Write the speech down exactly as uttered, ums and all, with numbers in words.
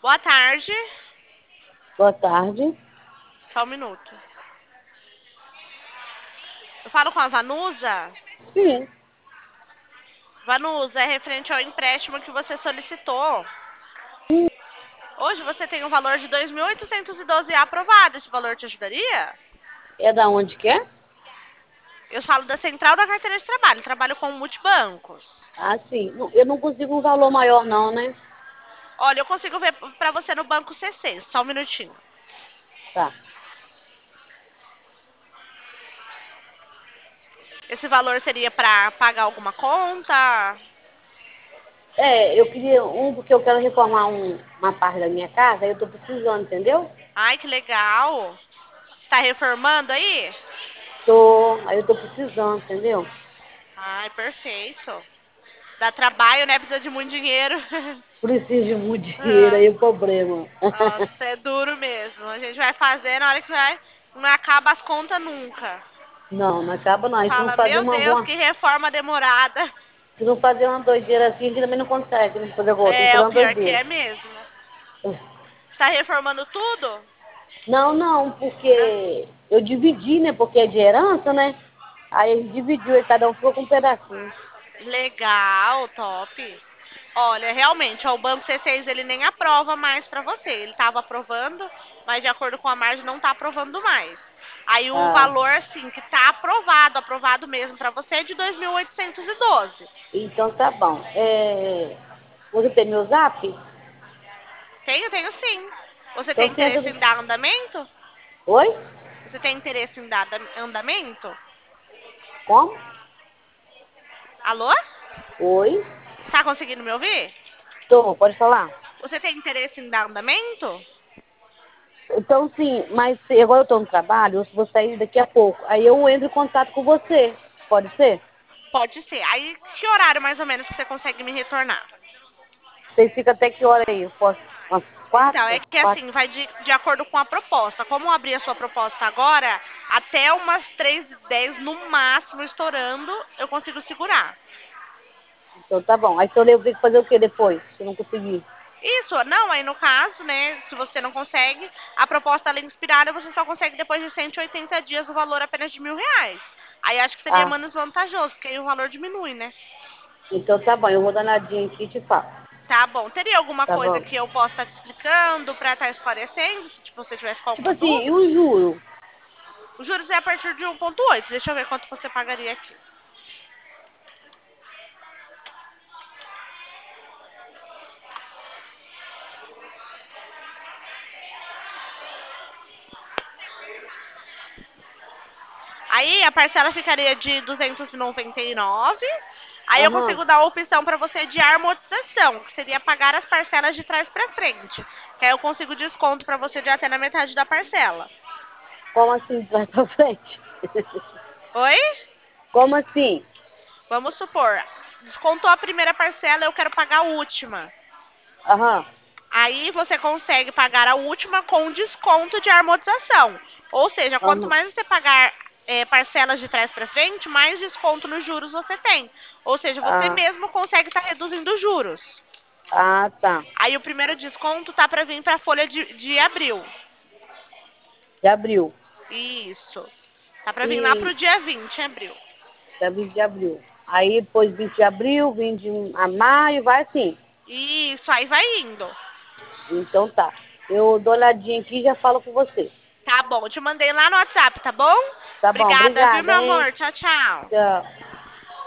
Boa tarde. Boa tarde. Só um minuto. Eu falo com a Vanusa? Sim, Vanusa, é referente ao empréstimo que você solicitou. Hoje você tem um valor de dois mil oitocentos e doze aprovado. Esse valor te ajudaria? é da onde que é? Eu falo da Central da Carteira de Trabalho. Trabalho com multibancos. Ah, sim. Não, eu não consigo um valor maior não, né? Olha, eu consigo ver para você no Banco C C. Só um minutinho. Tá. Esse valor seria para pagar alguma conta? É, eu queria um porque eu quero reformar um- uma parte da minha casa, aí eu tô precisando, entendeu? Ai, que legal. Está reformando aí? Tô, aí eu tô precisando, entendeu? Ai, perfeito. Dá trabalho, né? Precisa de muito dinheiro. Preciso de muito dinheiro, Ah, aí é o problema. nossa, é duro mesmo. A gente vai fazer, na hora que vai, não acaba as contas nunca. Não, não acaba não. E se não Fala, fazer meu uma, Deus, uma- que reforma demorada. se não fazer uma doideira assim, a gente também não consegue, né? Fazer gol, tem que É, fazer o uma pior que doideira. é mesmo. Está reformando tudo? Não, não, Não. porque eu dividi, né? Porque é de herança, né? Aí a gente dividiu e cada um ficou com um pedacinho. Legal, top. Olha, realmente, ó, o Banco C seis ele nem aprova mais para você. Ele estava aprovando, mas de acordo com a margem não está aprovando mais. Aí o Ah, valor, assim, que está aprovado, aprovado mesmo para você é de dois mil oitocentos e doze. então tá bom. É, você tem meu zap? Tenho, tenho sim. Você Então tem senta. interesse em dar andamento? Oi? Você tem interesse em dar andamento? Como? Alô? Oi? Tá conseguindo me ouvir? Tô, pode falar? Você tem interesse em dar andamento? Então sim, mas se- agora eu tô no trabalho, eu vou sair daqui a pouco. Aí eu entro em contato com você. Pode ser? Pode ser. Aí, que horário mais ou menos que você consegue me retornar? Vocês ficam até que hora aí? Eu posso, umas Então, é quatro? que Quatro? assim, vai de, de acordo com a proposta. Como eu abri a sua proposta agora, até umas três e dez no máximo, estourando, eu consigo segurar. Então tá bom. Aí se eu ler, eu tenho que fazer o que depois? Se eu não conseguir? Isso, não, aí no caso, né, se você não consegue, a proposta além inspirada, você só consegue depois de cento e oitenta dias o valor apenas de mil reais. Aí acho que seria Ah, menos vantajoso, porque aí o valor diminui, né? então tá bom. Eu vou dar nadinha aqui e te falo. Tá bom. Teria alguma Tá coisa bom? que eu possa estar te explicando para estar esclarecendo, se tipo, você tivesse com Tipo alguma assim, e dúvida? o juro? Os juros é a partir de um ponto oito. Deixa eu ver quanto você pagaria aqui. Aí a parcela ficaria de duzentos e noventa e nove. Aí eu Aham. consigo dar a opção para você de amortização, que seria pagar as parcelas de trás para frente. Que aí eu consigo desconto para você de até na metade da parcela. Como assim, trás pra frente? Oi? Como assim? Vamos supor, descontou a primeira parcela, eu quero pagar a última. Aham, Aí você consegue pagar a última com desconto de amortização. Ou seja, quanto aham. mais você pagar é, parcelas de trás para frente, mais desconto nos juros você tem. Ou seja, você Ah, mesmo consegue estar reduzindo os juros. ah, tá. Aí o primeiro desconto tá para vir para a folha de, de abril. De abril. Isso. Tá para vir lá E pro dia vinte de abril. da vinte de abril. Aí depois vinte de abril, vinte a maio, vai assim. Isso, aí vai indo. Então tá. Eu dou uma olhadinha aqui e já falo com você. Tá bom, eu te mandei lá no WhatsApp, tá bom? Tá bom, Obrigada, viu, obrigada, meu hein? amor? Tchau, tchau. Tchau.